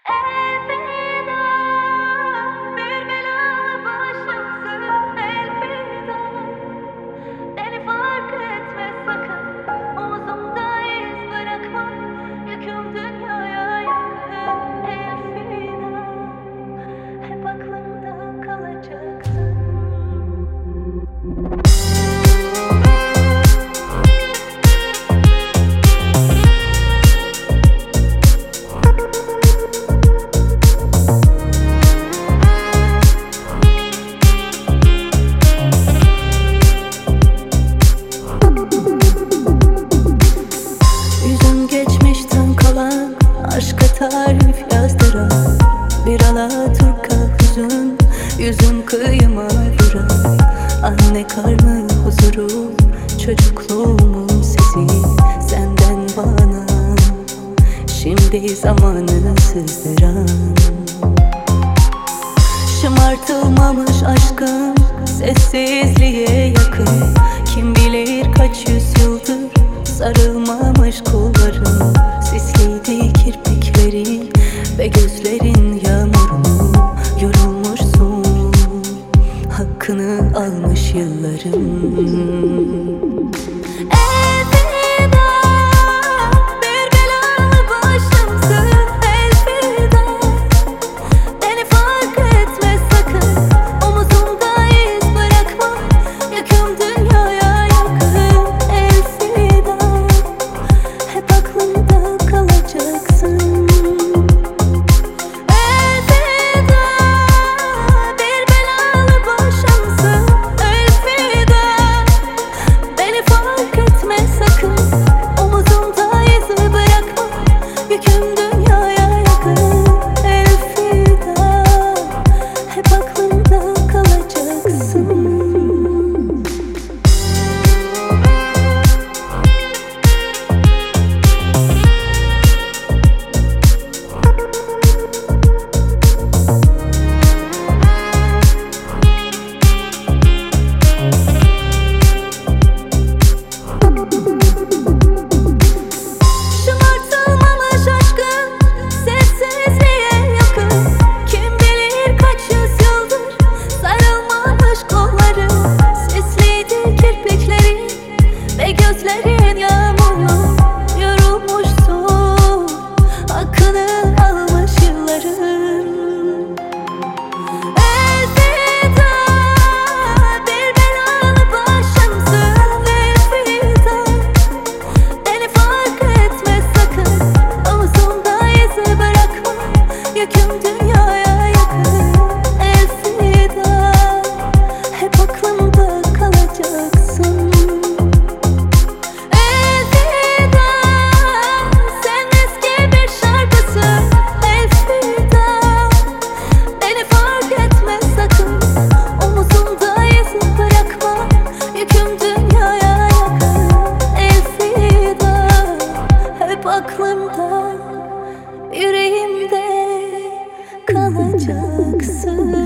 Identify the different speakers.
Speaker 1: Elveda, bir belalı başımsın. Elveda, beni fark etme sakın. Omuzumda iz bırakma, yüküm dünyaya yakın. Elveda, hep aklımda kalacaksın. Geçmişten kalan aşka tarif yazdıran bir alaturka hüzün, yüzüm kıyıma vuran. Anne karnı huzurum, çocukluğumun sesi senden bana. Şimdi zamanı sızdıran, şımartılmamış aşkım sessizliğe yakın. Kim bilir kaç yüzyıldır sarılmamış kolların, sisliydi kirpiklerin ve gözlerin yağmurunu. Yorulmuşsun, hakkını almış yılların. Elveda, bir belalı başımsın. Elveda, beni fark etme sakın. Omuzumda iz bırakma, yüküm dünyaya yakın. Elveda, hep aklımda kalacaksın. Elveda, bir belalı başımsın. Elveda, beni fark etme sakın. Omuzumda iz bırakma, yüküm dünyaya yakın. Elveda, hep aklımda kalacaksın. Şımartılmamış aşkın sessizliğe yakın. Kim bilir kaç yüzyıldır sarılmamış kolların, sisliydi kirpiklerin ve gözlerin yağmurlu. Yorulmuşsun, hakkını almış yılların. Elveda, bir belalı başımsın. Elveda, beni fark etme sakın. Omuzumda iz bırakma, yüküm dünyaya yakın. Elveda, hep aklımda kalacaksın. Elveda, sen eski bir şarkısın. Elveda, beni fark etme sakın. Omuzumda iz bırakma, yüküm dünyaya yakın. Elveda, hep aklımda, yüreğimde kalacaksın.